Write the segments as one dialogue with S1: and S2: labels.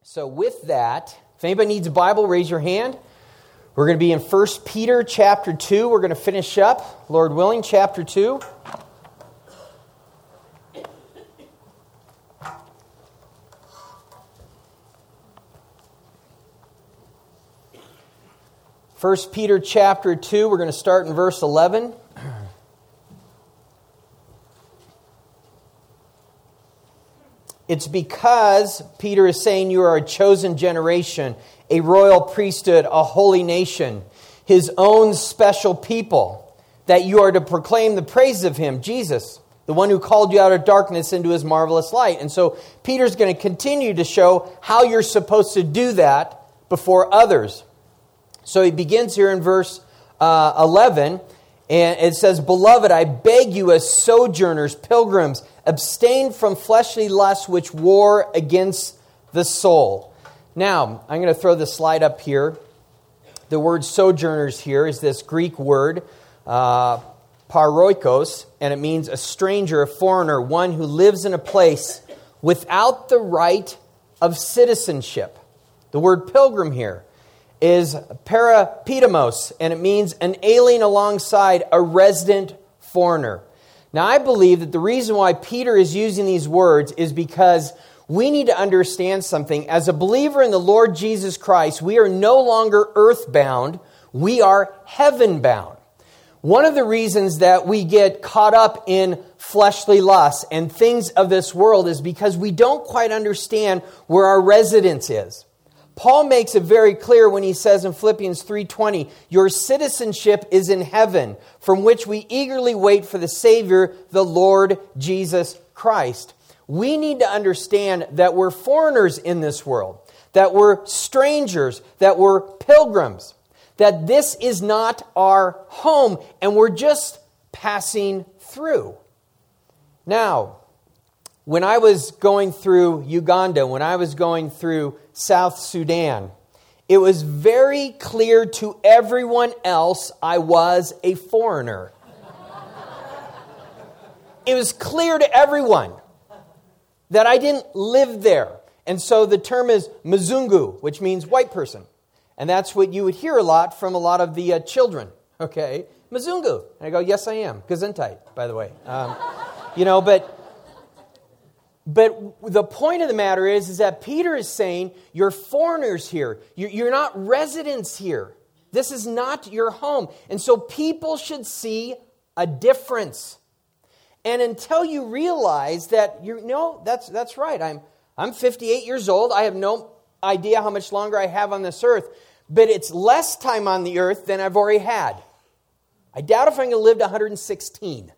S1: So with that, if anybody needs a Bible, raise your hand. We're going to be in 1 Peter chapter 2. We're going to finish up, Lord willing, chapter 2. First Peter chapter 2, we're going to start in verse 11. It's because Peter is saying you are a chosen generation, a royal priesthood, a holy nation, His own special people, that you are to proclaim the praises of Him, Jesus, the one who called you out of darkness into His marvelous light. And so Peter's going to continue to show how you're supposed to do that before others. So he begins here in verse 11, and it says, "Beloved, I beg you as sojourners, pilgrims, abstain from fleshly lusts which war against the soul." Now, I'm going to throw the slide up here. The word sojourners here is this Greek word, paroikos, and it means a stranger, a foreigner, one who lives in a place without the right of citizenship. The word pilgrim here is parapetamos, and it means an alien alongside a resident foreigner. Now, I believe that the reason why Peter is using these words is because we need to understand something. As a believer in the Lord Jesus Christ, we are no longer earthbound, we are heaven-bound. One of the reasons that we get caught up in fleshly lusts and things of this world is because we don't quite understand where our residence is. Paul makes it very clear when he says in Philippians 3:20, "Your citizenship is in heaven, from which we eagerly wait for the Savior, the Lord Jesus Christ." We need to understand that we're foreigners in this world, that we're strangers, that we're pilgrims, that this is not our home, and we're just passing through. Now, when I was going through Uganda, when I was going through South Sudan, it was very clear to everyone else I was a foreigner. It was clear to everyone that I didn't live there. And so the term is Mzungu, which means white person. And that's what you would hear a lot from a lot of the children. Okay, Mzungu. And I go, yes, I am. Gesundheit, by the way. But the point of the matter is that Peter is saying, you're foreigners here. You're not residents here. This is not your home. And so people should see a difference. And until you realize that, that's right. I'm 58 years old. I have no idea how much longer I have on this earth. But it's less time on the earth than I've already had. I doubt if I'm going to live to 116.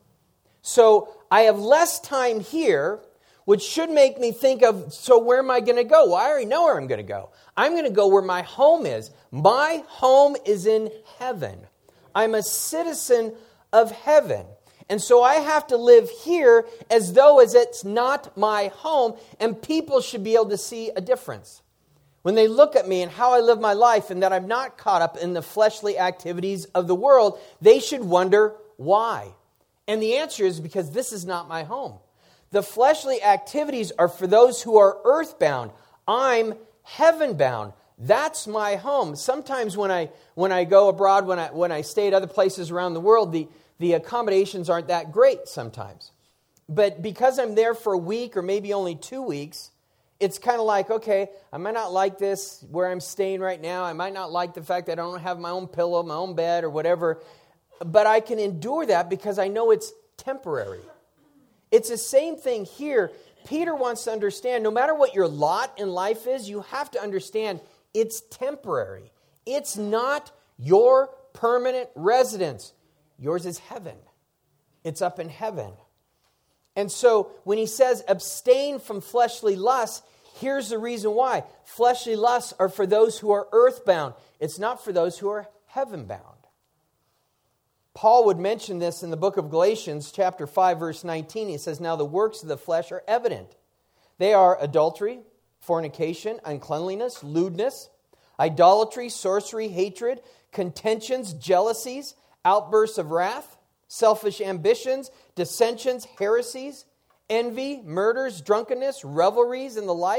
S1: So I have less time here, which should make me think of, so where am I going to go? Well, I already know where I'm going to go. I'm going to go where my home is. My home is in heaven. I'm a citizen of heaven. And so I have to live here as though as it's not my home, and people should be able to see a difference. When they look at me and how I live my life and that I'm not caught up in the fleshly activities of the world, they should wonder why. And the answer is because this is not my home. The fleshly activities are for those who are earthbound. I'm heaven-bound. That's my home. Sometimes when I go abroad, when I stay at other places around the world, the accommodations aren't that great sometimes. But because I'm there for a week or maybe only 2 weeks, it's kind of like, okay, I might not like this where I'm staying right now. I might not like the fact that I don't have my own pillow, my own bed or whatever. But I can endure that because I know it's temporary. It's the same thing here. Peter wants to understand, no matter what your lot in life is, you have to understand it's temporary. It's not your permanent residence. Yours is heaven. It's up in heaven. And so when he says abstain from fleshly lusts, here's the reason why. Fleshly lusts are for those who are earthbound. It's not for those who are heaven-bound. Paul would mention this in the book of Galatians, chapter 5, verse 19. He says, "Now the works of the flesh are evident. They are adultery, fornication, uncleanliness, lewdness, idolatry, sorcery, hatred, contentions, jealousies, outbursts of wrath, selfish ambitions, dissensions, heresies, envy, murders, drunkenness, revelries, and the like.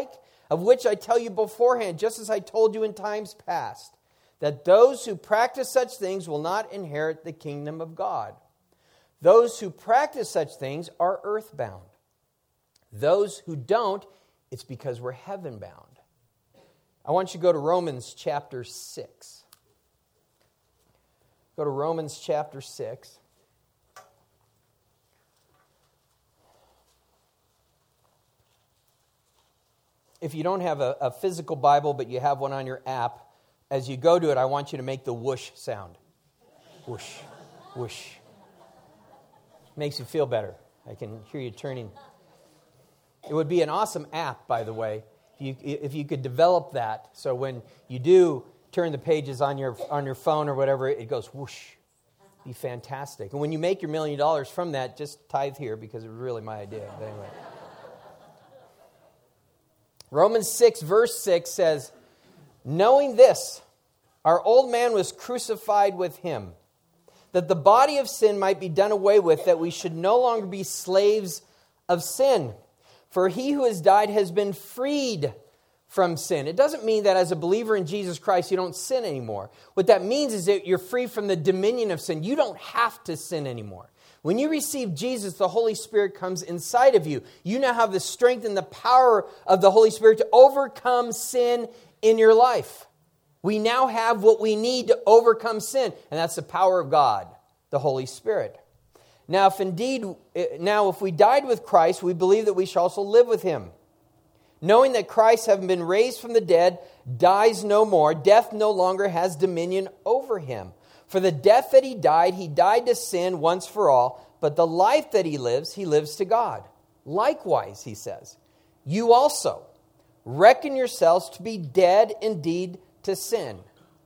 S1: of which I tell you beforehand, just as I told you in times past, that those who practice such things will not inherit the kingdom of God. Those who practice such things are earthbound. Those who don't, it's because we're heaven-bound. I want you to go to Romans chapter 6. Go to Romans chapter 6. If you don't have a physical Bible, but you have one on your app, as you go to it, I want you to make the whoosh sound. Whoosh, whoosh. Makes you feel better. I can hear you turning. It would be an awesome app, by the way, if you could develop that. So when you do turn the pages on your phone or whatever, it goes whoosh. Be fantastic. And when you make your $1 million from that, just tithe here because it was really my idea. But anyway. Romans 6 verse 6 says, knowing this, our old man was crucified with him, that the body of sin might be done away with, that we should no longer be slaves of sin. For he who has died has been freed from sin. It doesn't mean that as a believer in Jesus Christ, you don't sin anymore. What that means is that you're free from the dominion of sin. You don't have to sin anymore. When you receive Jesus, the Holy Spirit comes inside of you. You now have the strength and the power of the Holy Spirit to overcome sin in your life. We now have what we need to overcome sin, and that's the power of God, the Holy Spirit. Now, if we died with Christ, we believe that we shall also live with him. Knowing that Christ, having been raised from the dead, dies no more, death no longer has dominion over him. For the death that he died to sin once for all, but the life that he lives to God. Likewise, he says, you also reckon yourselves to be dead indeed to sin,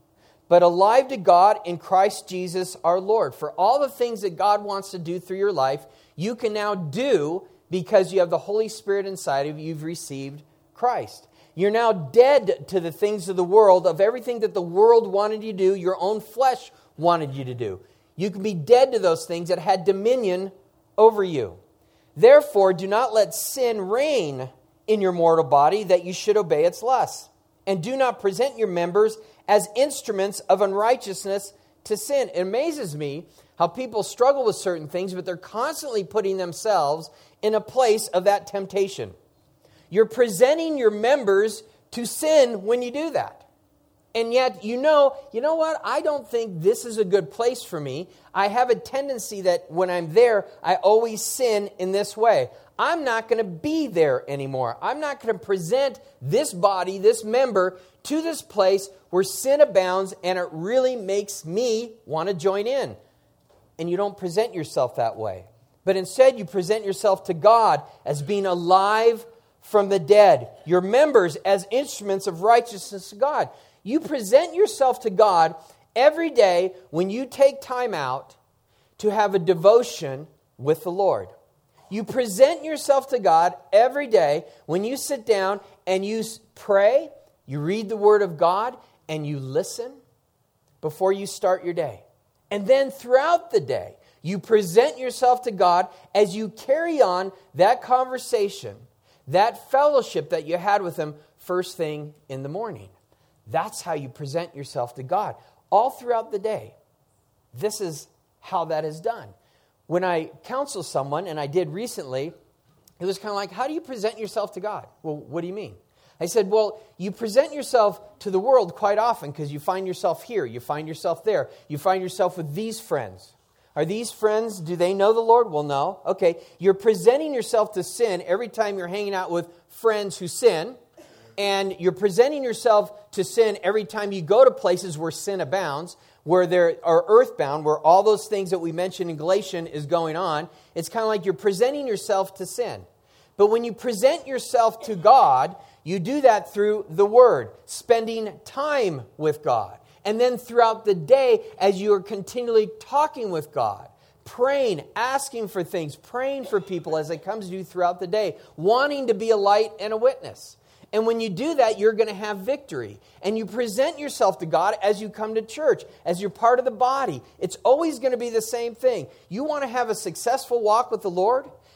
S1: but alive to God in Christ Jesus our Lord. For all the things that God wants to do through your life, you can now do because you have the Holy Spirit inside of you. You've received Christ. You're now dead to the things of the world, of everything that the world wanted you to do, your own flesh wanted you to do. You can be dead to those things that had dominion over you. Therefore, do not let sin reign in your mortal body, that you should obey its lusts. And do not present your members as instruments of unrighteousness to sin. It amazes me how people struggle with certain things, but they're constantly putting themselves in a place of that temptation. You're presenting your members to sin when you do that. And yet, you know what? I don't think this is a good place for me. I have a tendency that when I'm there, I always sin in this way. I'm not going to be there anymore. I'm not going to present this body, this member, to this place where sin abounds, and it really makes me want to join in. And you don't present yourself that way. But instead, you present yourself to God as being alive from the dead. Your members as instruments of righteousness to God. You present yourself to God every day when you take time out to have a devotion with the Lord. You present yourself to God every day when you sit down and you pray, you read the Word of God, and you listen before you start your day. And then throughout the day, you present yourself to God as you carry on that conversation, that fellowship that you had with Him first thing in the morning. That's how you present yourself to God all throughout the day. This is how that is done. When I counsel someone, and I did recently, it was kind of like, how do you present yourself to God? Well, what do you mean? I said, well, you present yourself to the world quite often because you find yourself here, you find yourself there, you find yourself with these friends. Are these friends, do they know the Lord? Well, no. Okay, you're presenting yourself to sin every time you're hanging out with friends who sin, and you're presenting yourself to sin every time you go to places where sin abounds, where there are earthbound, where all those things that we mentioned in Galatians is going on. It's kind of like you're presenting yourself to sin. But when you present yourself to God, you do that through the Word, spending time with God. And then throughout the day, as you are continually talking with God, praying, asking for things, praying for people as it comes to you throughout the day, wanting to be a light and a witness. And when you do that, you're going to have victory. And you present yourself to God as you come to church, as you're part of the body. It's always going to be the same thing. You want to have a successful walk with the Lord?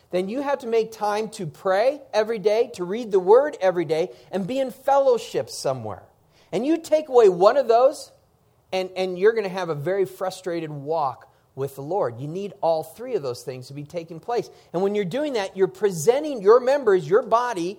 S1: then you have to make time to pray every day, to read the Word every day, and be in fellowship somewhere. And you take away one of those, and you're going to have a very frustrated walk with the Lord. You need all three of those things to be taking place. And when you're doing that, you're presenting your members, your body,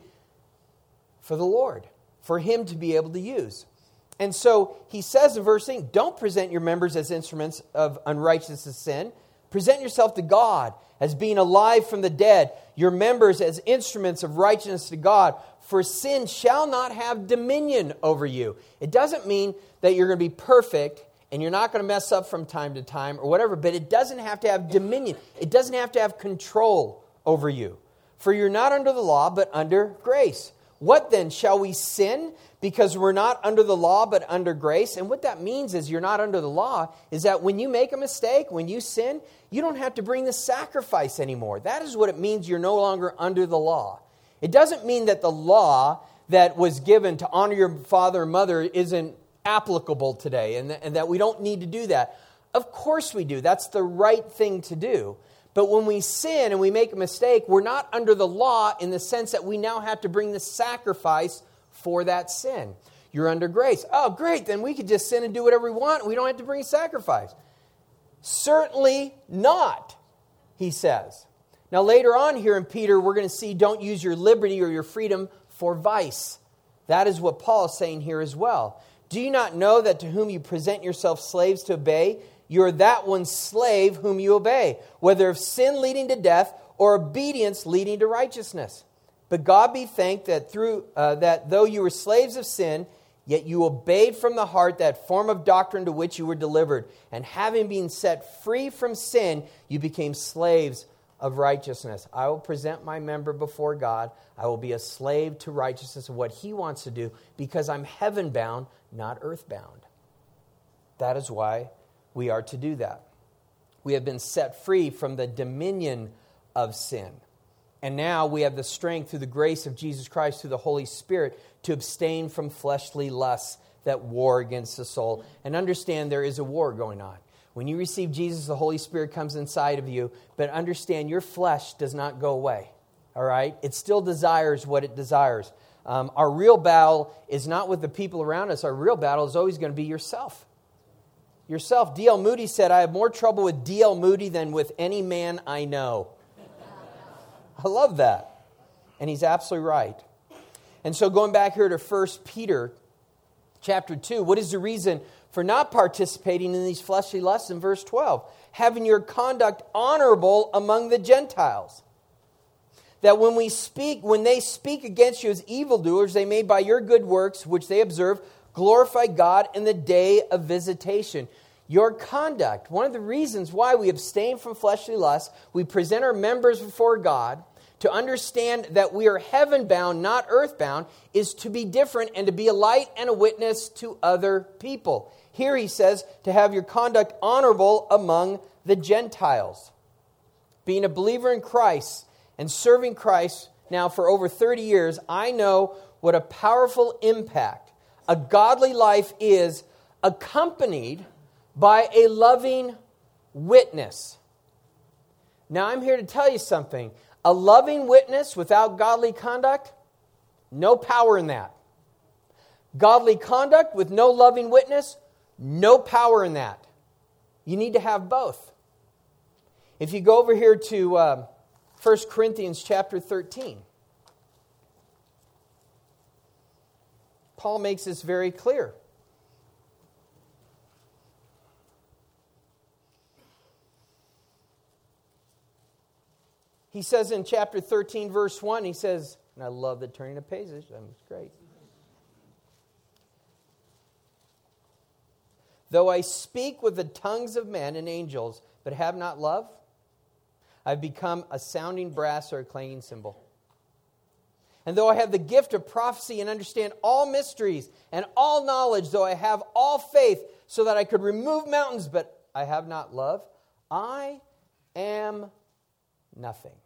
S1: for the Lord, for Him to be able to use. And so he says in verse 8, don't present your members as instruments of unrighteousness and sin. Present yourself to God as being alive from the dead, your members as instruments of righteousness to God. For sin shall not have dominion over you. It doesn't mean that you're going to be perfect and you're not going to mess up from time to time or whatever, but it doesn't have to have dominion. It doesn't have to have control over you. For you're not under the law, but under grace. What then? Shall we sin because we're not under the law, but under grace? And what that means is you're not under the law is that when you make a mistake, when you sin, you don't have to bring the sacrifice anymore. That is what it means you're no longer under the law. It doesn't mean that the law that was given to honor your father and mother isn't applicable today and that we don't need to do that. Of course we do. That's the right thing to do. But when we sin and we make a mistake, we're not under the law in the sense that we now have to bring the sacrifice for that sin. You're under grace. Oh, great, then we could just sin and do whatever we want. We don't have to bring a sacrifice. Certainly not, he says. Now later on here in Peter, we're going to see don't use your liberty or your freedom for vice. That is what Paul is saying here as well. Do you not know that to whom you present yourself slaves to obey, you're that one's slave whom you obey, whether of sin leading to death or obedience leading to righteousness. But God be thanked that that though you were slaves of sin, yet you obeyed from the heart that form of doctrine to which you were delivered. And having been set free from sin, you became slaves of righteousness. I will present my member before God. I will be a slave to righteousness of what He wants to do because I'm heaven-bound, not earth-bound. That is why we are to do that. We have been set free from the dominion of sin. And now we have the strength through the grace of Jesus Christ, through the Holy Spirit, to abstain from fleshly lusts that war against the soul. And understand there is a war going on. When you receive Jesus, the Holy Spirit comes inside of you. But understand your flesh does not go away. All right? It still desires what it desires. Our real battle is not with the people around us. Our real battle is always going to be yourself. Yourself. D.L. Moody said, I have more trouble with D.L. Moody than with any man I know. I love that. And he's absolutely right. And so going back here to 1 Peter chapter 2, what is the reason for not participating in these fleshly lusts in verse 12? Having your conduct honorable among the Gentiles. That when they speak against you as evildoers, they may by your good works, which they observe, glorify God in the day of visitation. Your conduct, one of the reasons why we abstain from fleshly lusts, we present our members before God to understand that we are heaven-bound, not earth-bound, is to be different and to be a light and a witness to other people. Here he says to have your conduct honorable among the Gentiles. Being a believer in Christ and serving Christ now for over 30 years, I know what a powerful impact a godly life is accompanied by a loving witness. Now, I'm here to tell you something. A loving witness without godly conduct, no power in that. Godly conduct with no loving witness, no power in that. You need to have both. If you go over here to 1 Corinthians chapter 13, Paul makes this very clear. He says in chapter 13, verse 1, he says, and I love the turning of pages, it's great. Though I speak with the tongues of men and angels, but have not love, I've become a sounding brass or a clanging cymbal. And though I have the gift of prophecy and understand all mysteries and all knowledge, though I have all faith so that I could remove mountains, but I have not love, I am nothing.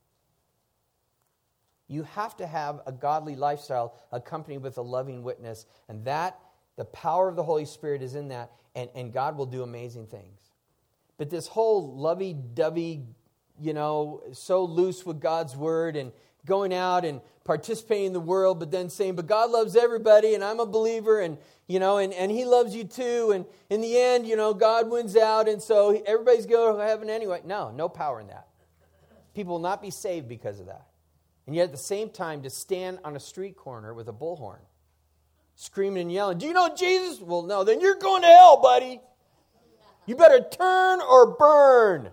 S1: You have to have a godly lifestyle accompanied with a loving witness. And that, the power of the Holy Spirit is in that. And God will do amazing things. But this whole lovey-dovey so loose with God's word and going out and participating in the world, but then saying, but God loves everybody and I'm a believer and he loves you too. And in the end, God wins out. And so everybody's going to heaven anyway. No power in that. People will not be saved because of that. And yet at the same time, to stand on a street corner with a bullhorn, screaming and yelling, do you know Jesus? Well, no, then you're going to hell, buddy. You better turn or burn.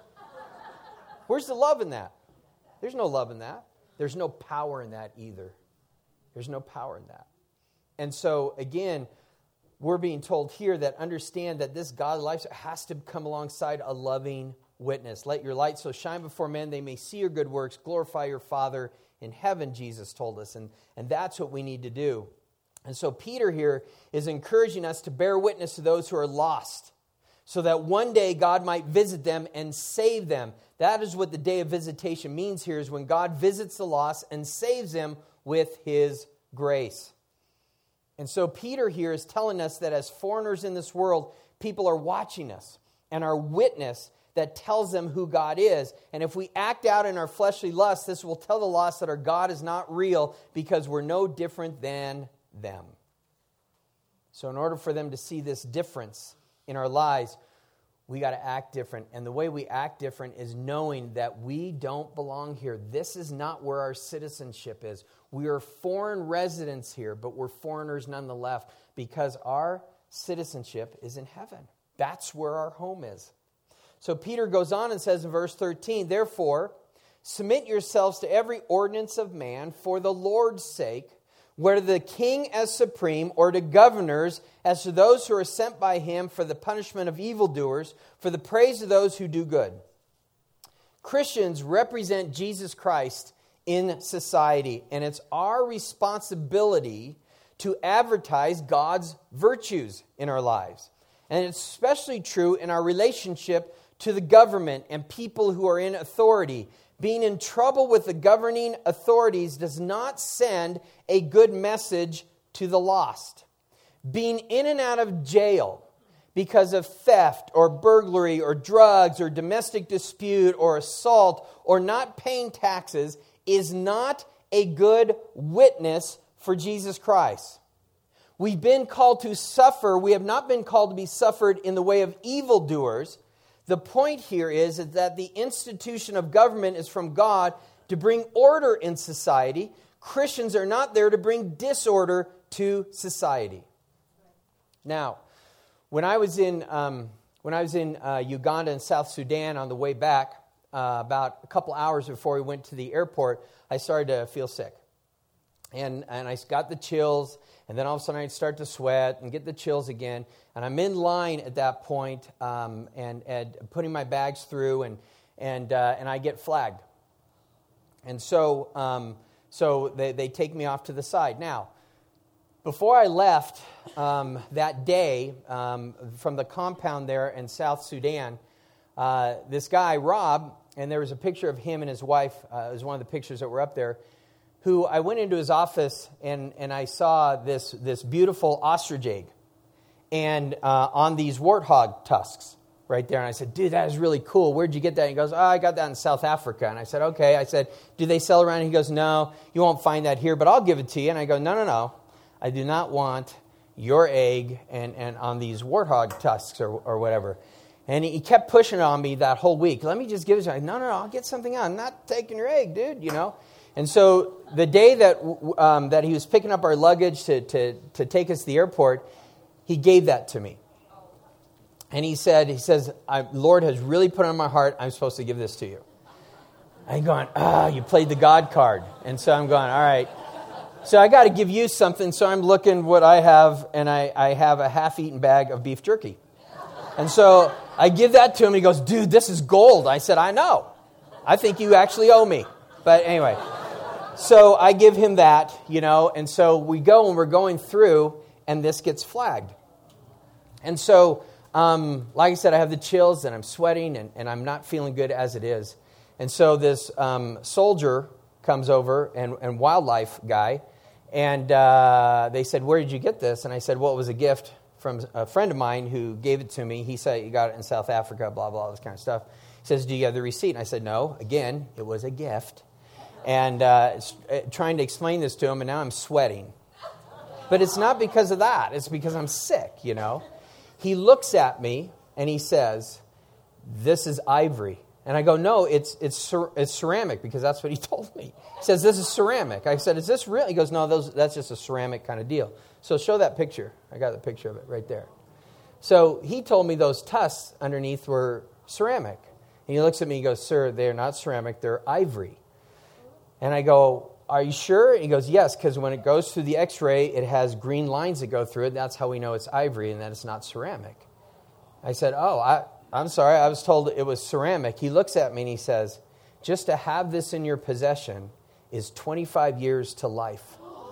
S1: Where's the love in that? There's no love in that. There's no power in that either. There's no power in that. And so, again, we're being told here that understand that this godly life has to come alongside a loving witness. Let your light so shine before men, they may see your good works, glorify your Father in heaven, Jesus told us. And that's what we need to do. And so Peter here is encouraging us to bear witness to those who are lost, so that one day God might visit them and save them. That is what the day of visitation means here, is when God visits the lost and saves them with His grace. And so Peter here is telling us that as foreigners in this world, people are watching us and our witness that tells them who God is. And if we act out in our fleshly lusts, this will tell the lost that our God is not real because we're no different than them. So in order for them to see this difference in our lives, we got to act different. And the way we act different is knowing that we don't belong here. This is not where our citizenship is. We are foreign residents here, but we're foreigners nonetheless because our citizenship is in heaven. That's where our home is. So Peter goes on and says in verse 13, therefore, submit yourselves to every ordinance of man for the Lord's sake, whether the king as supreme or to governors as to those who are sent by him for the punishment of evildoers, for the praise of those who do good. Christians represent Jesus Christ in society, and it's our responsibility to advertise God's virtues in our lives. And it's especially true in our relationship to the government and people who are in authority. Being in trouble with the governing authorities does not send a good message to the lost. Being in and out of jail because of theft or burglary or drugs or domestic dispute or assault or not paying taxes is not a good witness for Jesus Christ. We've been called to suffer. We have not been called to be suffered in the way of evildoers. The point here is that the institution of government is from God to bring order in society. Christians are not there to bring disorder to society. Now, when I was in Uganda and South Sudan on the way back, about a couple hours before we went to the airport, I started to feel sick. And I got the chills, and then all of a sudden I'd start to sweat and get the chills again. And I'm in line at that point, and putting my bags through, and I get flagged. And so they take me off to the side. Now, before I left that day from the compound there in South Sudan, this guy, Rob, and there was a picture of him and his wife, it was one of the pictures that were up there, who I went into his office and I saw this beautiful ostrich egg and on these warthog tusks right there. And I said, dude, that is really cool. Where'd you get that? And he goes, I got that in South Africa. And I said, okay. I said, do they sell around? And he goes, no, you won't find that here, but I'll give it to you. And I go, no. I do not want your egg and on these warthog tusks or whatever. And he kept pushing on me that whole week. Let me just give it to you. No, I'll get something on. I'm not taking your egg, dude, And so the day that he was picking up our luggage to take us to the airport, he gave that to me. And he says, Lord has really put on my heart, I'm supposed to give this to you. I'm going, you played the God card. And so I'm going, all right. So I got to give you something. So I'm looking what I have, and I have a half-eaten bag of beef jerky. And so I give that to him. He goes, dude, this is gold. I said, I know. I think you actually owe me. But anyway, so I give him that, and so we go and we're going through, and this gets flagged. And so, like I said, I have the chills, and I'm sweating, and I'm not feeling good as it is. And so this soldier comes over, and wildlife guy, and they said, where did you get this? And I said, well, it was a gift from a friend of mine who gave it to me. He said he got it in South Africa, blah, blah, this kind of stuff. He says, do you have the receipt? And I said, no. Again, it was a gift. And trying to explain this to him, and now I'm sweating. But it's not because of that. It's because I'm sick, you know. He looks at me, and he says, this is ivory. And I go, no, it's ceramic, because that's what he told me. He says, this is ceramic. I said, is this real? He goes, no, that's just a ceramic kind of deal. So show that picture. I got the picture of it right there. So he told me those tusks underneath were ceramic. And he looks at me and goes, sir, they're not ceramic, they're ivory. And I go, are you sure? And he goes, yes, because when it goes through the x-ray, it has green lines that go through it. That's how we know it's ivory and that it's not ceramic. I said, I'm sorry, I was told it was ceramic. He looks at me and he says, just to have this in your possession is 25 years to life.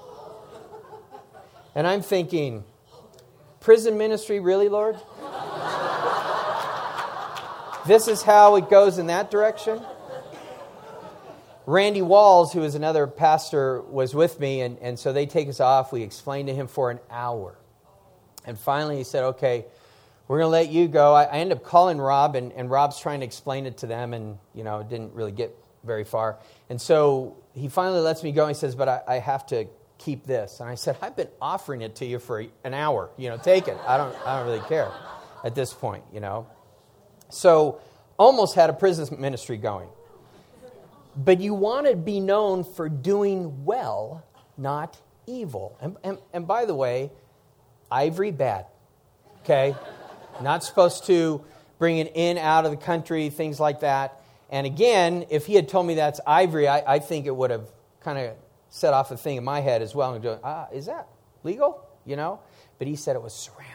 S1: And I'm thinking, prison ministry, really, Lord? This is how it goes in that direction? Randy Walls, who is another pastor, was with me, and so they take us off. We explained to him for an hour. And finally he said, okay, we're going to let you go. I end up calling Rob, and Rob's trying to explain it to them, and it didn't really get very far. And so he finally lets me go, and he says, but I have to keep this. And I said, I've been offering it to you for an hour. Take it. I don't really care at this point, So almost had a prison ministry going. But you want to be known for doing well, not evil. And by the way, ivory, bad. Okay? Not supposed to bring it in, out of the country, things like that. And again, if he had told me that's ivory, I think it would have kind of set off a thing in my head as well. And go, is that legal? But he said it was ceramic.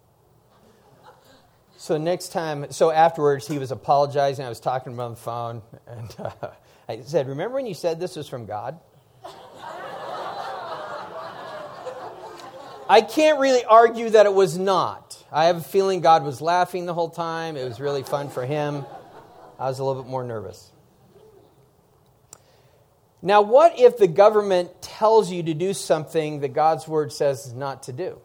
S1: So afterwards, he was apologizing. I was talking to him on the phone. And I said, remember when you said this was from God? I can't really argue that it was not. I have a feeling God was laughing the whole time. It was really fun for him. I was a little bit more nervous. Now, what if the government tells you to do something that God's Word says not to do?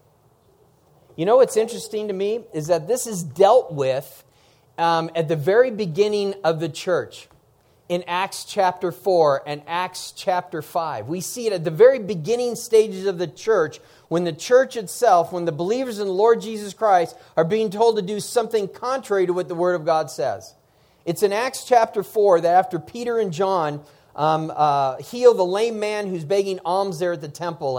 S1: What's interesting to me is that this is dealt with at the very beginning of the church. In Acts chapter 4 and Acts chapter 5. We see it at the very beginning stages of the church, when the church itself, when the believers in the Lord Jesus Christ are being told to do something contrary to what the Word of God says. It's in Acts chapter 4 that after Peter and John heal the lame man who's begging alms there at the temple,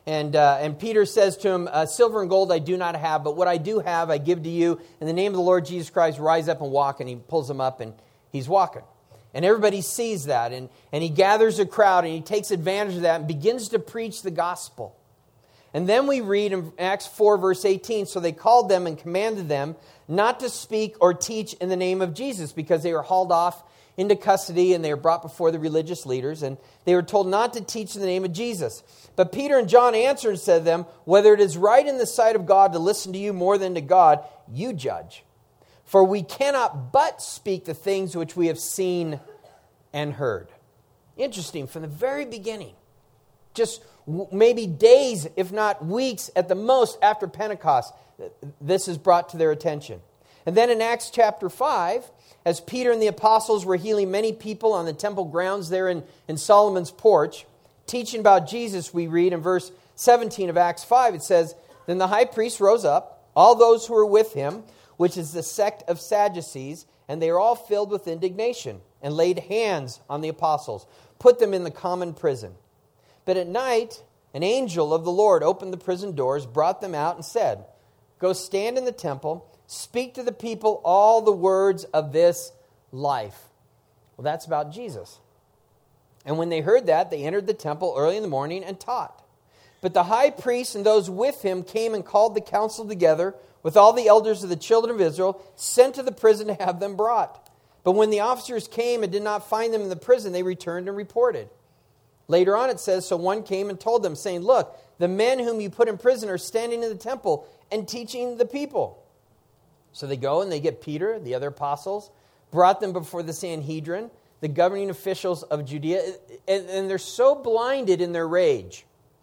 S1: and Peter says to him, silver and gold I do not have, but what I do have I give to you. In the name of the Lord Jesus Christ, rise up and walk. And he pulls him up and he's walking. And everybody sees that, and he gathers a crowd, and he takes advantage of that and begins to preach the gospel. And then we read in Acts 4, verse 18, so they called them and commanded them not to speak or teach in the name of Jesus, because they were hauled off into custody, and they were brought before the religious leaders, and they were told not to teach in the name of Jesus. But Peter and John answered and said to them, whether it is right in the sight of God to listen to you more than to God, you judge. For we cannot but speak the things which we have seen and heard. Interesting, from the very beginning, just maybe days, if not weeks at the most after Pentecost, this is brought to their attention. And then in Acts chapter 5, as Peter and the apostles were healing many people on the temple grounds there in Solomon's porch, teaching about Jesus, we read in verse 17 of Acts 5, it says, then the high priest rose up, all those who were with him, which is the sect of Sadducees, and they were all filled with indignation, and laid hands on the apostles, put them in the common prison. But at night, an angel of the Lord opened the prison doors, brought them out, and said, go stand in the temple, speak to the people all the words of this life. Well, that's about Jesus. And when they heard that, they entered the temple early in the morning and taught. But the high priest and those with him came and called the council together with all the elders of the children of Israel, sent to the prison to have them brought. But when the officers came and did not find them in the prison, they returned and reported. Later on it says, so one came and told them, saying, look, the men whom you put in prison are standing in the temple and teaching the people. So they go and they get Peter, the other apostles, brought them before the Sanhedrin, the governing officials of Judea, and they're so blinded in their rage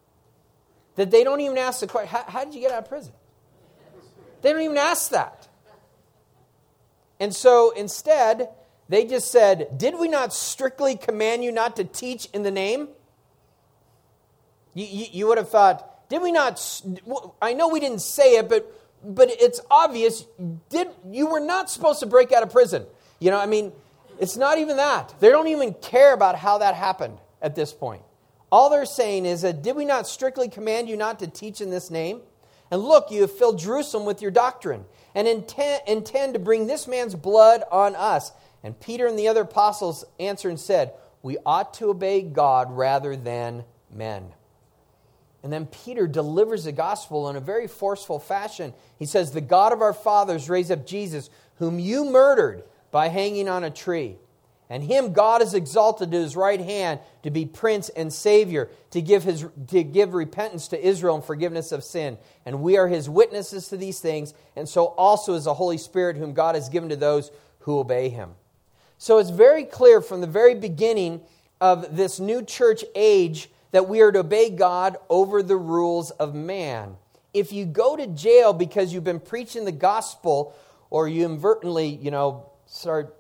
S1: that they don't even ask the question, how did you get out of prison? They don't even ask that. And so instead, They just said, did we not strictly command you not to teach in the name? You would have thought, did we not, I know we didn't say it, but it's obvious, you were not supposed to break out of prison. It's not even that. They don't even care about how that happened at this point. All they're saying is that, did we not strictly command you not to teach in this name? And look, you have filled Jerusalem with your doctrine, and intend to bring this man's blood on us. And Peter and the other apostles answered and said, we ought to obey God rather than men. And then Peter delivers the gospel in a very forceful fashion. He says, the God of our fathers raised up Jesus, whom you murdered by hanging on a tree. And him God has exalted to his right hand to be Prince and Savior, to give repentance to Israel and forgiveness of sin. And we are his witnesses to these things, and so also is the Holy Spirit, whom God has given to those who obey him. So it's very clear from the very beginning of this new church age that we are to obey God over the rules of man. If you go to jail because you've been preaching the gospel, or you inadvertently, start,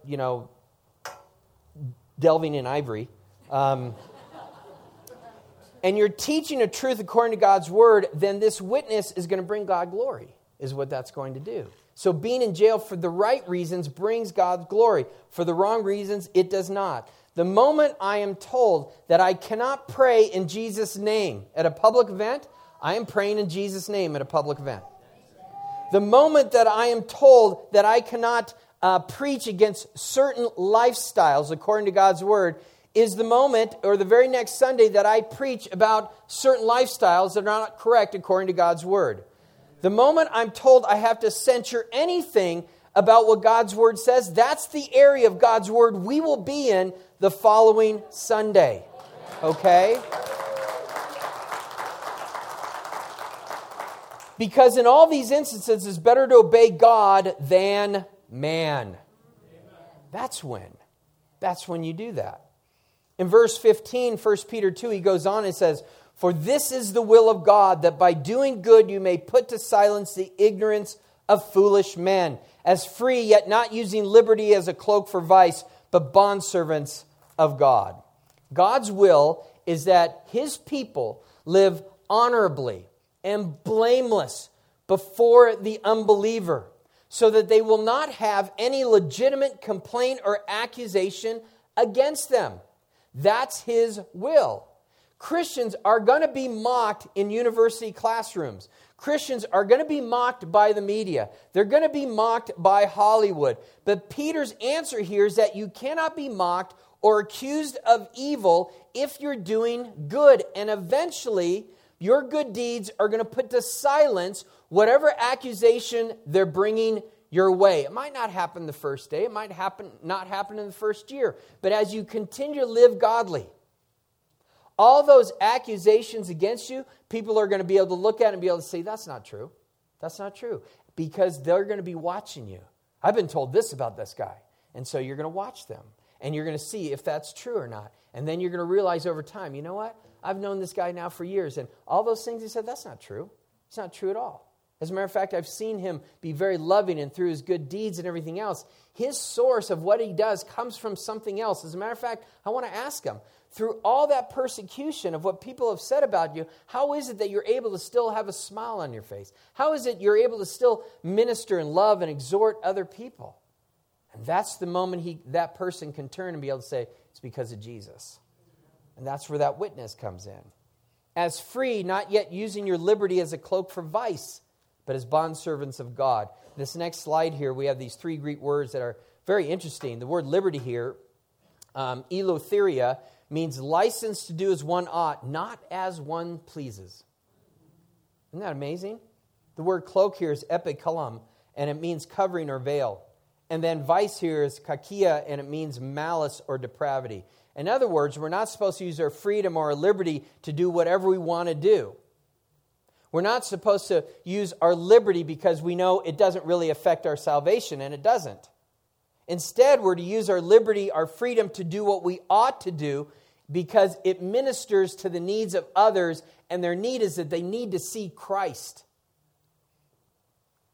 S1: delving in ivory, and you're teaching a truth according to God's word, then this witness is going to bring God glory, is what that's going to do. So being in jail for the right reasons brings God glory. For the wrong reasons, it does not. The moment I am told that I cannot pray in Jesus' name at a public event, I am praying in Jesus' name at a public event. The moment that I am told that I cannot preach against certain lifestyles according to God's word is the moment, or the very next Sunday, that I preach about certain lifestyles that are not correct according to God's word. The moment I'm told I have to censure anything about what God's word says, that's the area of God's word we will be in the following Sunday. Okay? Because in all these instances, it's better to obey God than man. That's when you do that. In verse 15, 1 Peter 2, he goes on and says, for this is the will of God, that by doing good you may put to silence the ignorance of foolish men, as free, yet not using liberty as a cloak for vice, but bondservants of God. God's will is that his people live honorably and blameless before the unbeliever, so that they will not have any legitimate complaint or accusation against them. That's his will. Christians are going to be mocked in university classrooms. Christians are going to be mocked by the media. They're going to be mocked by Hollywood. But Peter's answer here is that you cannot be mocked or accused of evil if you're doing good. And eventually, your good deeds are going to put to silence whatever accusation they're bringing your way. It might not happen the first day. It might not happen in the first year. But as you continue to live godly, all those accusations against you, people are going to be able to look at it and be able to say, that's not true. That's not true. Because they're going to be watching you. I've been told this about this guy. And so you're going to watch them. And you're going to see if that's true or not. And then you're going to realize over time, you know what? I've known this guy now for years. And all those things he said, that's not true. It's not true at all. As a matter of fact, I've seen him be very loving, and through his good deeds and everything else, his source of what he does comes from something else. As a matter of fact, I want to ask him, through all that persecution of what people have said about you, how is it that you're able to still have a smile on your face? How is it you're able to still minister and love and exhort other people? And that's the moment that person can turn and be able to say, it's because of Jesus. And that's where that witness comes in. As free, not yet using your liberty as a cloak for vice, but as bondservants of God. This next slide here, we have these three Greek words that are very interesting. The word liberty here, eleutheria, means license to do as one ought, not as one pleases. Isn't that amazing? The word cloak here is epikalam, and it means covering or veil. And then vice here is kakia, and it means malice or depravity. In other words, we're not supposed to use our freedom or our liberty to do whatever we want to do. We're not supposed to use our liberty because we know it doesn't really affect our salvation, and it doesn't. Instead, we're to use our liberty, our freedom to do what we ought to do because it ministers to the needs of others, and their need is that they need to see Christ.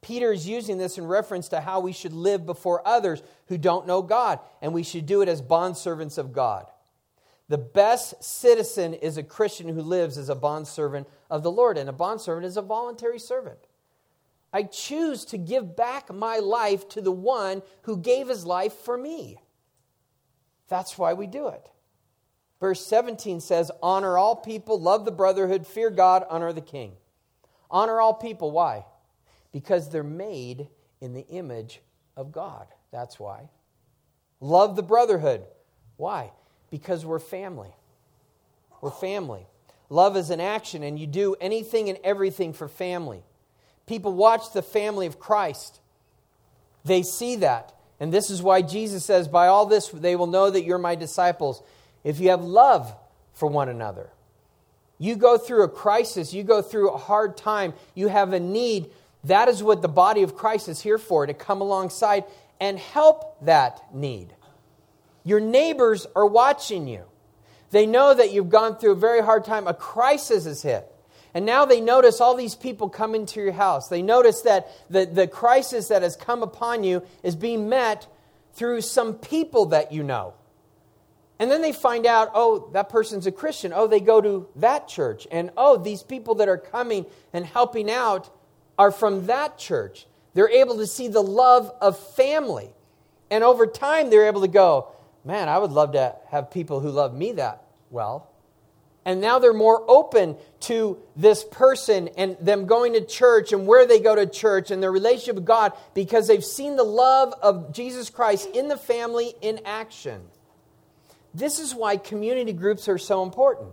S1: Peter is using this in reference to how we should live before others who don't know God, and we should do it as bondservants of God. The best citizen is a Christian who lives as a bondservant of the Lord, and a bondservant is a voluntary servant. I choose to give back my life to the one who gave his life for me. That's why we do it. Verse 17 says, honor all people, love the brotherhood, fear God, honor the king. Honor all people. Why? Because they're made in the image of God. That's why. Love the brotherhood. Why? Because we're family. We're family. Love is an action, and you do anything and everything for family. People watch the family of Christ. They see that. And this is why Jesus says, by all this they will know that you're my disciples, if you have love for one another. You go through a crisis, you go through a hard time, you have a need. That is what the body of Christ is here for, to come alongside and help that need. Your neighbors are watching you. They know that you've gone through a very hard time. A crisis has hit. And now they notice all these people come into your house. They notice that the crisis that has come upon you is being met through some people that you know. And then they find out, oh, that person's a Christian. Oh, they go to that church. And oh, these people that are coming and helping out are from that church. They're able to see the love of family. And over time, they're able to go, man, I would love to have people who love me that well. And now they're more open to this person and them going to church and where they go to church and their relationship with God, because they've seen the love of Jesus Christ in the family in action. This is why community groups are so important.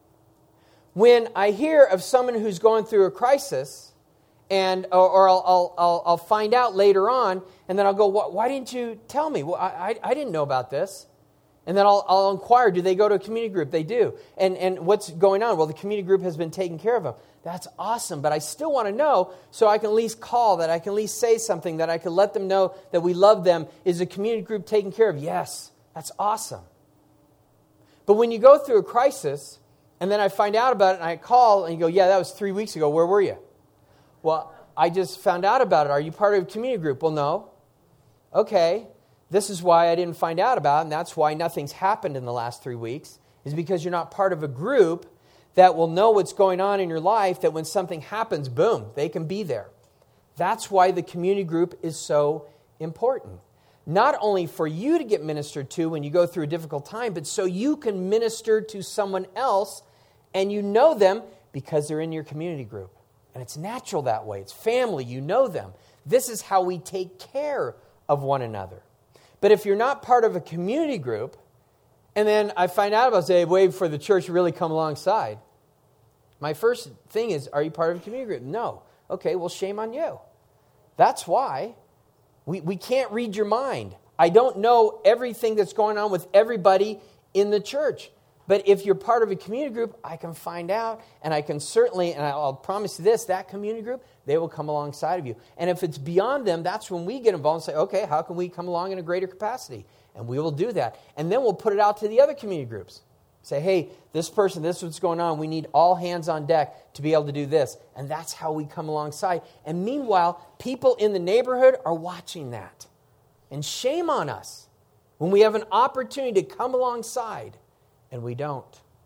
S1: When I hear of someone who's going through a crisis, or I'll find out later on, and then I'll go, why didn't you tell me? Well, I didn't know about this. And then I'll inquire, do they go to a community group? They do. And what's going on? Well, the community group has been taking care of them. That's awesome, but I still want to know so I can at least call, that I can at least say something, that I can let them know that we love them. Is the community group taken care of? Yes, that's awesome. But when you go through a crisis, and then I find out about it, and I call, and you go, yeah, that was 3 weeks ago. Where were you? Well, I just found out about it. Are you part of a community group? Well, no. Okay. This is why I didn't find out about it, and that's why nothing's happened in the last 3 weeks, is because you're not part of a group that will know what's going on in your life, that when something happens, boom, they can be there. That's why the community group is so important. Not only for you to get ministered to when you go through a difficult time, but so you can minister to someone else, and you know them because they're in your community group. And it's natural that way. It's family. You know them. This is how we take care of one another. But if you're not part of a community group, and then I find out about, say, wait for the church to really come alongside, my first thing is, are you part of a community group? No. Okay, well, shame on you. That's why we can't read your mind. I don't know everything that's going on with everybody in the church. But if you're part of a community group, I can find out, and I can certainly, and I'll promise you this, that community group, they will come alongside of you. And if it's beyond them, that's when we get involved and say, okay, how can we come along in a greater capacity? And we will do that. And then we'll put it out to the other community groups. Say, hey, this person, this is what's going on. We need all hands on deck to be able to do this. And that's how we come alongside. And meanwhile, people in the neighborhood are watching that. And shame on us when we have an opportunity to come alongside and we don't.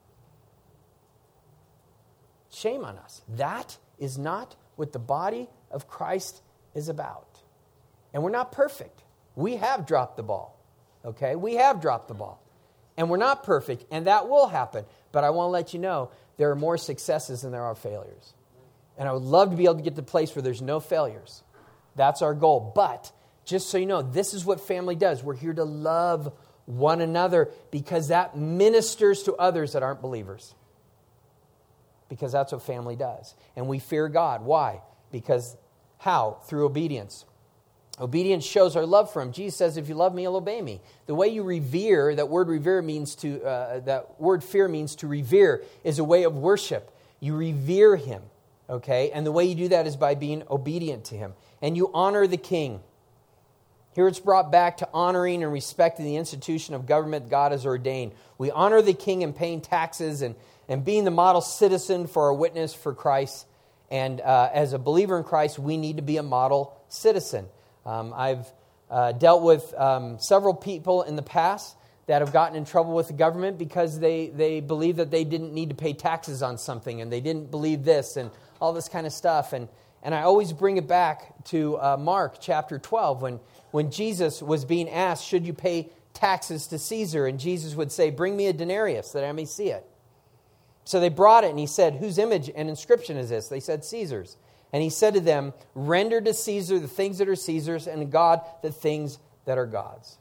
S1: Shame on us. That is not what the body of Christ is about. And we're not perfect. We have dropped the ball. Okay? We have dropped the ball. And we're not perfect, and that will happen. But I want to let you know, there are more successes than there are failures. And I would love to be able to get to the place where there's no failures. That's our goal. But just so you know, this is what family does. We're here to love one another because that ministers to others that aren't believers. Because that's what family does. And we fear God. Why? Because how? Through obedience. Obedience shows our love for Him. Jesus says, if you love me, you'll obey me. The way you revere, that word revere means to, that word fear means to revere, is a way of worship. You revere Him, okay? And the way you do that is by being obedient to Him. And you honor the king. Here it's brought back to honoring and respecting the institution of government God has ordained. We honor the king in paying taxes and being the model citizen for our witness for Christ. And as a believer in Christ, we need to be a model citizen. I've dealt with several people in the past that have gotten in trouble with the government because they believe that they didn't need to pay taxes on something, and they didn't believe this and all this kind of stuff. And I always bring it back to Mark chapter 12 when Jesus was being asked, should you pay taxes to Caesar? And Jesus would say, bring me a denarius that I may see it. So they brought it, and he said, whose image and inscription is this? They said, Caesar's. And he said to them, render to Caesar the things that are Caesar's, and to God the things that are God's.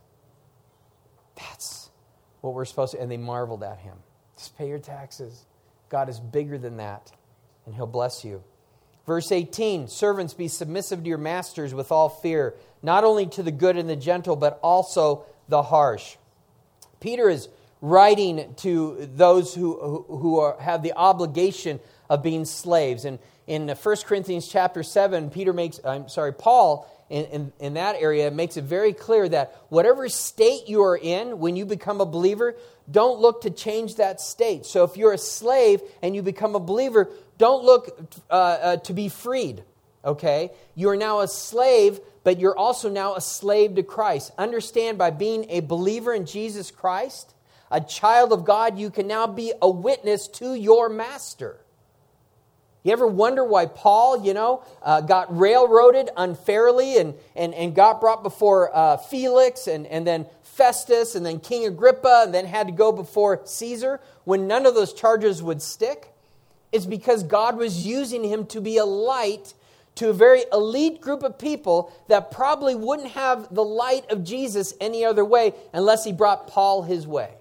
S1: That's what we're supposed to. And they marveled at him. Just pay your taxes. God is bigger than that, and he'll bless you. Verse 18, servants, be submissive to your masters with all fear, not only to the good and the gentle, but also the harsh. Peter is writing to those who have the obligation of being slaves. And in 1 Corinthians chapter 7, Paul in that area makes it very clear that whatever state you are in when you become a believer, don't look to change that state. So if you're a slave and you become a believer, don't look to be freed, okay? You are now a slave, but you're also now a slave to Christ. Understand, by being a believer in Jesus Christ, a child of God, you can now be a witness to your master. You ever wonder why Paul, got railroaded unfairly and got brought before Felix and then Festus and then King Agrippa and then had to go before Caesar when none of those charges would stick? It's because God was using him to be a light to a very elite group of people that probably wouldn't have the light of Jesus any other way unless he brought Paul his way.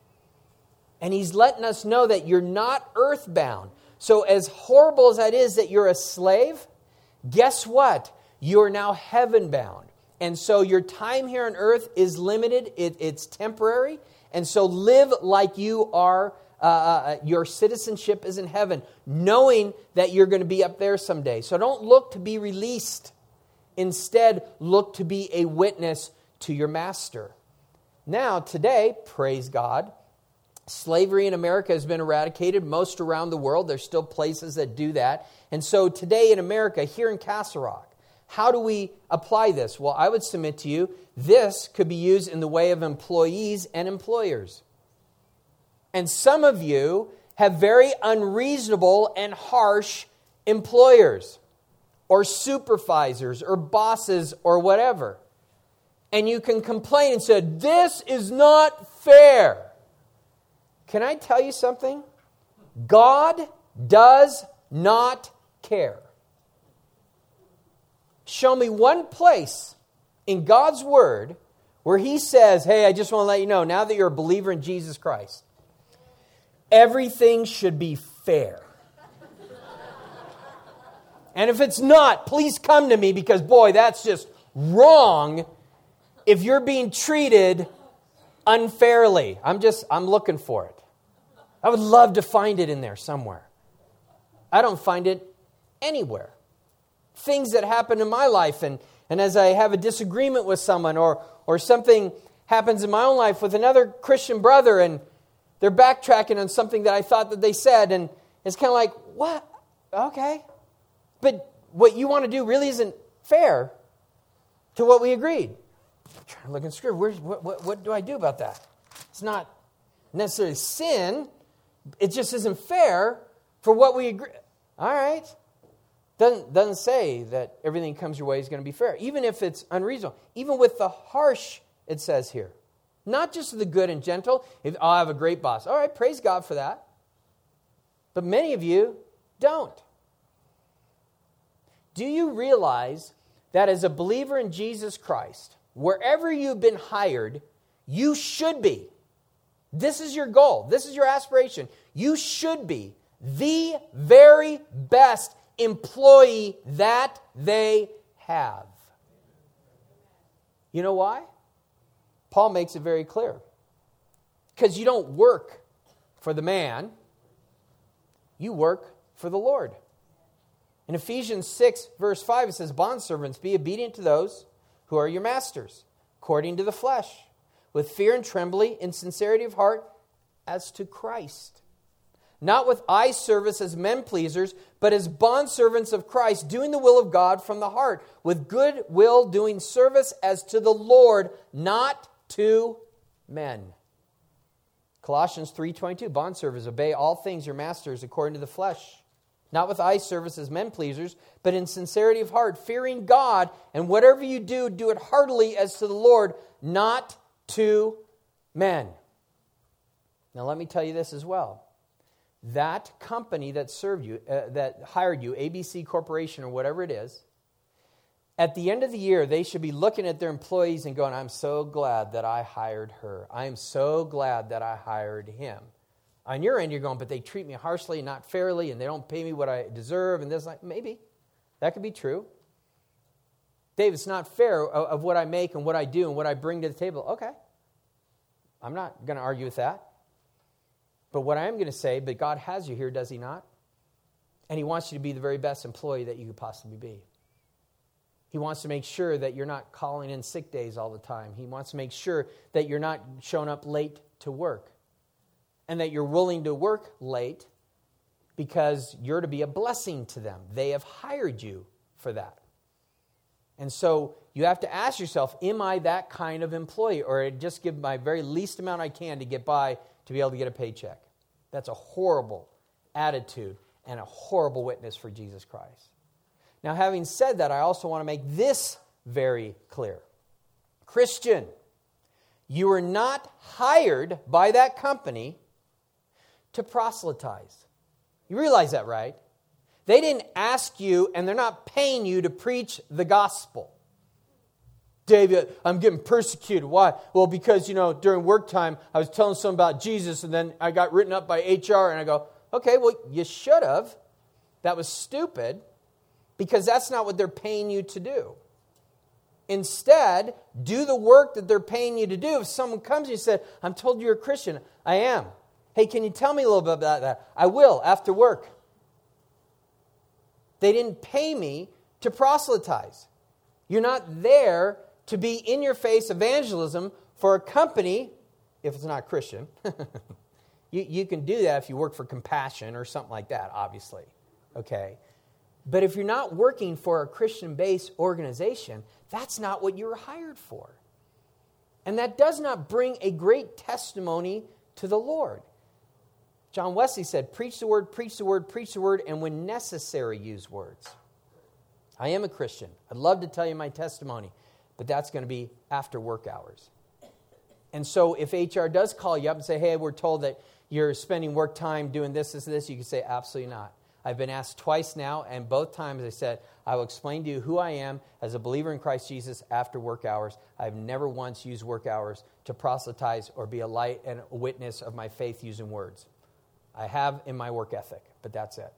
S1: And he's letting us know that you're not earthbound. So as horrible as that is that you're a slave, guess what? You're now heaven-bound. And so your time here on earth is limited. It's temporary. And so live like you are, your citizenship is in heaven, knowing that you're going to be up there someday. So don't look to be released. Instead, look to be a witness to your master. Now, today, praise God, slavery in America has been eradicated. Most around the world, there's still places that do that. And so today in America, here in Castle Rock, how do we apply this? Well, I would submit to you, this could be used in the way of employees and employers. And some of you have very unreasonable and harsh employers or supervisors or bosses or whatever. And you can complain and say, this is not fair. Can I tell you something? God does not care. Show me one place in God's Word where He says, hey, I just want to let you know, now that you're a believer in Jesus Christ, everything should be fair. And if it's not, please come to me because, boy, that's just wrong if you're being treated unfairly. I'm looking for it. I would love to find it in there somewhere. I don't find it anywhere. Things that happen in my life, and as I have a disagreement with someone, or something happens in my own life with another Christian brother, and they're backtracking on something that I thought that they said, and it's kind of like, what? Okay. But what you want to do really isn't fair to what we agreed. I'm trying to look in Scripture. What do I do about that? It's not necessarily sin. It just isn't fair for what we agree. All right. Doesn't say that everything comes your way is going to be fair. Even if it's unreasonable. Even with the harsh, it says here. Not just the good and gentle. I have a great boss. All right, praise God for that. But many of you don't. Do you realize that as a believer in Jesus Christ, wherever you've been hired, you should be. This is your goal. This is your aspiration. You should be the very best employee that they have. You know why? Paul makes it very clear. Because you don't work for the man, you work for the Lord. In Ephesians 6, verse 5, it says, bondservants, be obedient to those who are your masters, according to the flesh, with fear and trembling, in sincerity of heart, as to Christ. not with eye service as men pleasers, but as bondservants of Christ, doing the will of God from the heart, with good will doing service as to the Lord, not to men. Colossians 3:22, bondservants, obey all things your masters according to the flesh, not with eye service as men pleasers, but in sincerity of heart, fearing God, and whatever you do, do it heartily as to the Lord, not to men. Now let me tell you this as well. That company that served you, that hired you, ABC Corporation or whatever it is, at the end of the year, they should be looking at their employees and going, I'm so glad that I hired her. I am so glad that I hired him. On your end, you're going, but they treat me harshly and not fairly, and they don't pay me what I deserve, and this, like, maybe. That could be true. Dave, it's not fair of what I make and what I do and what I bring to the table. Okay. I'm not going to argue with that. But what I am going to say, but God has you here, does he not? And he wants you to be the very best employee that you could possibly be. He wants to make sure that you're not calling in sick days all the time. He wants to make sure that you're not showing up late to work. And that you're willing to work late because you're to be a blessing to them. They have hired you for that. And so you have to ask yourself, am I that kind of employee? Or I just give my very least amount I can to get by to be able to get a paycheck? That's a horrible attitude and a horrible witness for Jesus Christ. Now, having said that, I also want to make this very clear. Christian, you are not hired by that company to proselytize. You realize that, right? They didn't ask you, and they're not paying you to preach the gospel. David, I'm getting persecuted. Why? Well, because, during work time, I was telling someone about Jesus, and then I got written up by HR, and I go, okay, well, you should have. That was stupid, because that's not what they're paying you to do. Instead, do the work that they're paying you to do. If someone comes and says, I'm told you're a Christian. I am. Hey, can you tell me a little bit about that? I will, after work. They didn't pay me to proselytize. You're not there to be in-your-face evangelism for a company, if it's not Christian. You can do that if you work for Compassion or something like that, obviously. Okay? But if you're not working for a Christian-based organization, that's not what you were hired for. And that does not bring a great testimony to the Lord. John Wesley said, preach the word, preach the word, preach the word, and when necessary, use words. I am a Christian. I'd love to tell you my testimony, but that's going to be after work hours. And so if HR does call you up and say, hey, we're told that you're spending work time doing this, you can say, absolutely not. I've been asked twice now, and both times I said, I will explain to you who I am as a believer in Christ Jesus after work hours. I've never once used work hours to proselytize or be a light and a witness of my faith using words. I have in my work ethic, but that's it.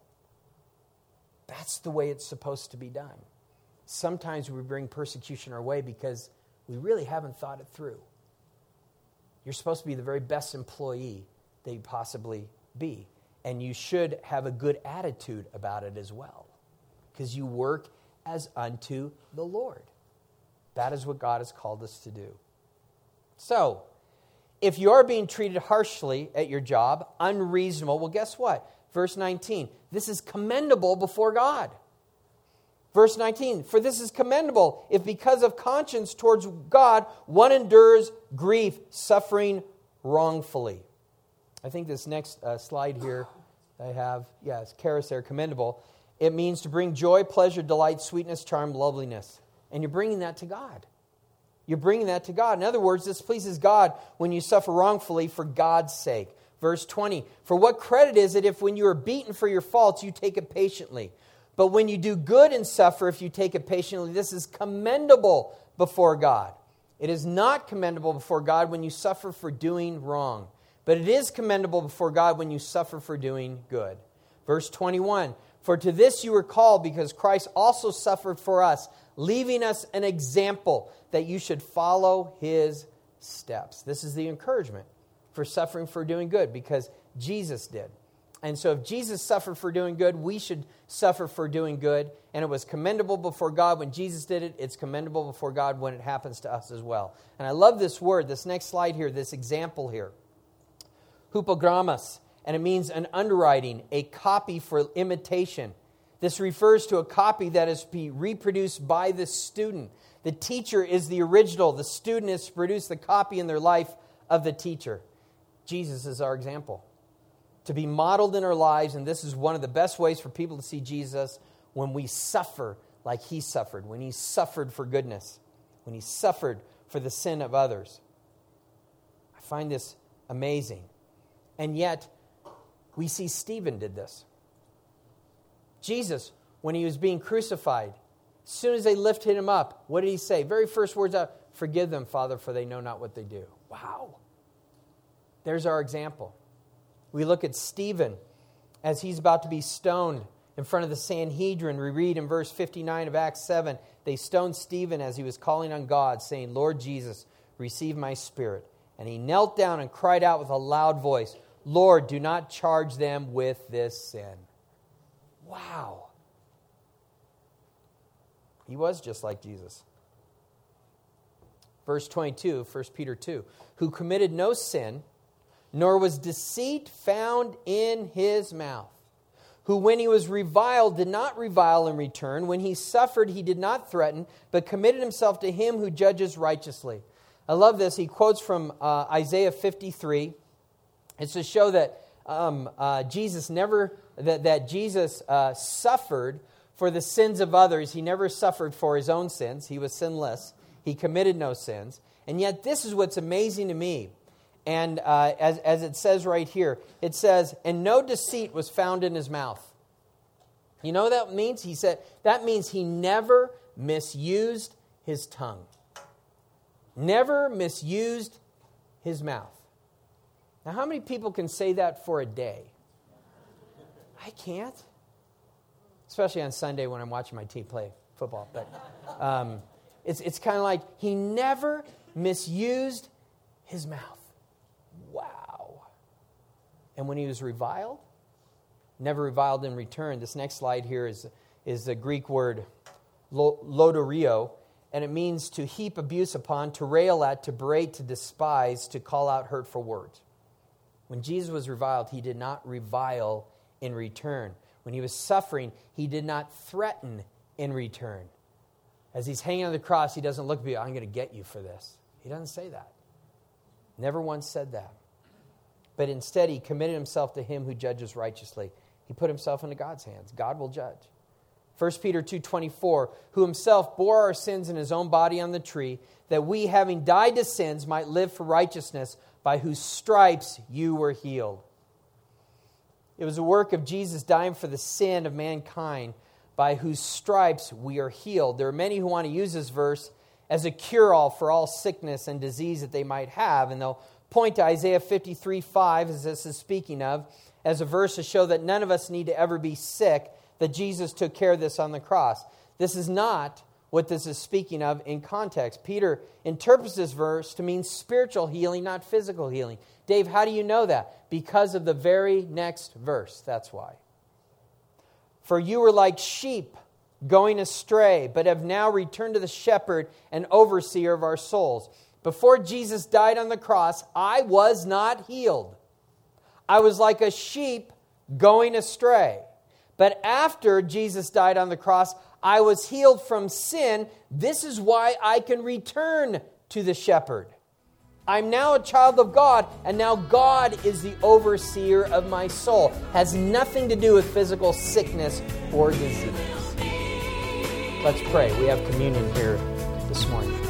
S1: That's the way it's supposed to be done. Sometimes we bring persecution our way because we really haven't thought it through. You're supposed to be the very best employee that you possibly be. And you should have a good attitude about it as well. Because you work as unto the Lord. That is what God has called us to do. So, if you are being treated harshly at your job, unreasonable, well, guess what? Verse 19, this is commendable before God. Verse 19, for this is commendable if because of conscience towards God, one endures grief, suffering wrongfully. I think this next slide here I have, it's charis there, commendable. It means to bring joy, pleasure, delight, sweetness, charm, loveliness. And you're bringing that to God. You're bringing that to God. In other words, this pleases God when you suffer wrongfully for God's sake. Verse 20, for what credit is it if when you are beaten for your faults, you take it patiently? But when you do good and suffer, if you take it patiently, this is commendable before God. It is not commendable before God when you suffer for doing wrong. But it is commendable before God when you suffer for doing good. Verse 21, for to this you were called because Christ also suffered for us, leaving us an example that you should follow his steps. This is the encouragement for suffering for doing good because Jesus did. And so if Jesus suffered for doing good, we should suffer for doing good. And it was commendable before God when Jesus did it. It's commendable before God when it happens to us as well. And I love this word, this next slide here, this example here. Hupogrammas. and it means an underwriting, a copy for imitation. This refers to a copy that is to be reproduced by the student. The teacher is the original. The student is to produce the copy in their life of the teacher. Jesus is our example. To be modeled in our lives, and this is one of the best ways for people to see Jesus, when we suffer like He suffered, when He suffered for goodness, when He suffered for the sin of others. I find this amazing. And yet, we see Stephen did this. Jesus, when He was being crucified, as soon as they lifted Him up, what did He say? Very first words out, "Forgive them, Father, for they know not what they do." Wow. There's our example. We look at Stephen as he's about to be stoned in front of the Sanhedrin. We read in verse 59 of Acts 7, they stoned Stephen as he was calling on God, saying, "Lord Jesus, receive my spirit." And he knelt down and cried out with a loud voice, "Lord, do not charge them with this sin." Wow. He was just like Jesus. Verse 22, 1 Peter 2, who committed no sin, nor was deceit found in his mouth, who when he was reviled did not revile in return, when he suffered he did not threaten, but committed himself to Him who judges righteously. I love this. He quotes from Isaiah 53. It's to show that Jesus suffered for the sins of others. He never suffered for His own sins. He was sinless. He committed no sins. And yet this is what's amazing to me. And as it says right here, it says, "And no deceit was found in His mouth." You know what that means? He said, that means He never misused His tongue. Never misused His mouth. Now, how many people can say that for a day? I can't. Especially on Sunday when I'm watching my team play football. But it's kind of like He never misused His mouth. Wow. And when He was reviled, never reviled in return. This next slide here is the Greek word lodorio, and it means to heap abuse upon, to rail at, to berate, to despise, to call out hurtful words. When Jesus was reviled, He did not revile in return. When He was suffering, He did not threaten in return. As He's hanging on the cross, He doesn't look at you, "I'm going to get you for this." He doesn't say that. Never once said that. But instead, He committed Himself to Him who judges righteously. He put Himself into God's hands. God will judge. 1 Peter 2:24, who Himself bore our sins in His own body on the tree, that we, having died to sins, might live for righteousness, by whose stripes you were healed. It was a work of Jesus dying for the sin of mankind, by whose stripes we are healed. There are many who want to use this verse as a cure-all for all sickness and disease that they might have, and they'll point to Isaiah 53:5, as this is speaking of, as a verse to show that none of us need to ever be sick, that Jesus took care of this on the cross. This is not what this is speaking of in context. Peter interprets this verse to mean spiritual healing, not physical healing. Dave, how do you know that? Because of the very next verse. That's why. For you were like sheep going astray, but have now returned to the shepherd and overseer of our souls. Before Jesus died on the cross, I was not healed. I was like a sheep going astray. But after Jesus died on the cross, I was healed from sin. This is why I can return to the shepherd. I'm now a child of God, and now God is the overseer of my soul. Has nothing to do with physical sickness or disease. Let's pray. We have communion here this morning.